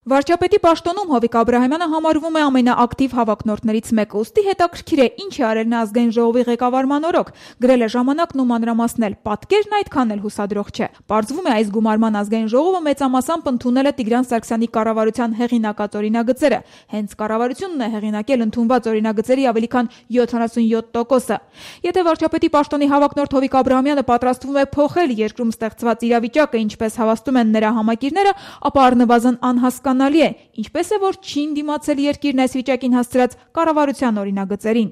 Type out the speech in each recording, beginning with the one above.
Վարչապետի պաշտոնում Հովիկ Աբրահամյանը համարվում է ամենաակտիվ հավակնորդներից մեկը, ուստի հետաքրքիր է ինչ է արել նա ազգային ժողովի ղեկավարման օրոք, գրել է ժամանակն ու մանրամասնել, պատկերն այդքան էլ հուսադրող չէ։ Պարզվում է այս գումարման ազգային ժողովը մեծամասամբ ընդունել է Տիգրան Սարգսյանի կառավարության հեղինակած օրինագծերը, հենց կառավարությունն է հեղինակել ընդունված օրինագծերի ավելի քան 77%-ը։ Եթե վարչապետի պաշտոնի հավակնորդ Հովիկ Աբրահամյանը պատրաստվում է փոխել երկրում ստեղծված իրավիճակը, ինչպես հավաստում են նրա համակիրները, ապա առնվազն անհասկանալի է, ինչպես է, որ չի դիմացել երկիրն այս վիճակին հասցրած կառավարության օրինագծերին։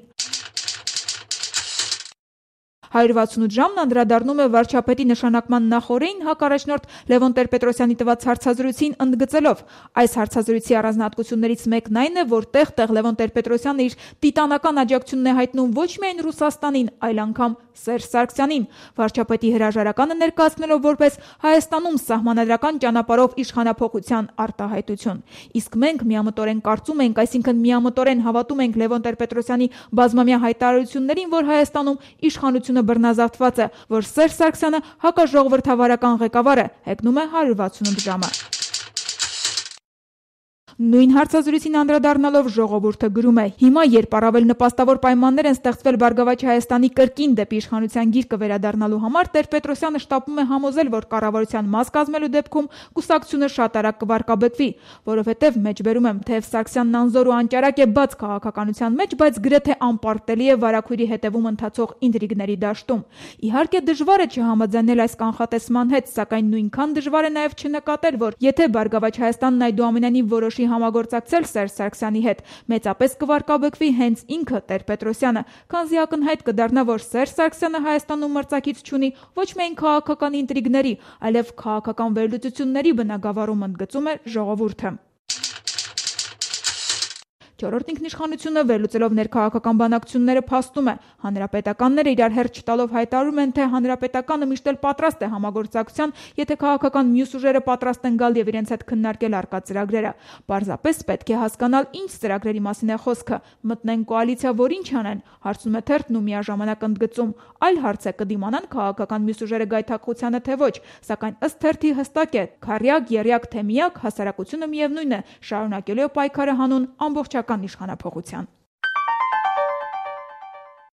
168 ժամն անդրադառնում է վարչապետի նշանակման նախօրեին հակառաջնորդ Լևոն Տեր-Պետրոսյանի տված հարցազրույցին ընդգծելով. այս հարցազրույցի առանձնահատկություններից մեկն այն է, որ տեղ-տեղ Լևոն Տեր-Պետրոսյանը իր տիտանական աջակցությունն է հայտնում ոչ միայն Ռուսաստանին, այլ անգամ Սերժ Սարգսյանին, վարչապետի հրաժարականը ներկայացնելով որպես Հայաստանում սահմանադրական ճանապարհով իշխանափոխության արտահայտություն։ Իսկ մենք միամտորեն կարծում ենք, այսինքն միամտորեն հավատում ենք Լևոն Տեր-Պետրոսյանի բազմամյա հայտարարություններին, որ Հայաստանում իշխանությունը բռնազավթված է, որ Սերժ Սարգսյանը հակաժողովրդավարական ղեկավար է, հեգնում է 168 ժամը։ Նույն հարցազրույցին անդրադառնալով ժողովուրդը գրում է. հիմա երբ առավել նպաստավոր պայմաններ են ստեղծվել Բարգավաճ Հայաստանի կրկին դեպի իշխանության գիրկը վերադառնալու համար, Տեր-Պետրոսյանը շտապում է համոզել, որ կառավարության մաս կազմելու դեպքում կուսակցությունը շատ արագ կվարկաբեկվի, որովհետև մեջբերում եմ, թեև Սարգսյանն անզոր ու անճարակ է բաց քաղաքականության մեջ, բայց գրեթե անպարտելի է վարագույրի հետևում ընթացող ինտրիգների դաշտում։ Իհարկե դժվար է չհամաձայնել այս կանխատեսման հետ, սակայն նույնքան դժվար է նաև չնկատել, որ եթե Բարգավաճ Հայաստանն այդուամենայնիվ որոշի համագործակցել Սերժ Սարգսյանի հետ, մեծապես կվարկաբեկվի հենց ինքը Տեր-Պետրոսյանը, քանզի ակնհայտ կդառնա, որ Սերժ Սարգսյանը Հայաստանում մրցակից չունի ոչ միայն քաղաքական ինտրիգների, այլև քաղաքական վերլուծությունների բնագավառում, ընդգծում է ժողովուրդը։ Չորրորդ ինքնիշխանությունը վերլուծելով ներքաղաքական բանակցությունները փաստում է, հանրապետականները իրար հերթ չտալով հայտարարում են, թե հանրապետականը միշտ էլ պատրաստ է համագործակցության, եթե քաղաքական մյուս ուժերը պատրաստ են գալ եւ իրենց հետ քննարկել արկա ծրագրերը։ Պարզապես պետք է հասկանալ ինչ ծրագրերի մասին է խոսքը, մտնեն կոալիցիա, որ ինչ անեն, հարցնում է թերթն ու միաժամանակ ընդգծում, այլ հարց է կդիմանան քաղաքական մյուս ուժերը գայթակղությանը թե ոչ, սակայն ըստ թերթի հստակ է, քարյակ, եռյակ թե միակ հասարակությունը միևնույն է, շարունակելու է պայքարը հանուն ամբողջական իշխանափոխության։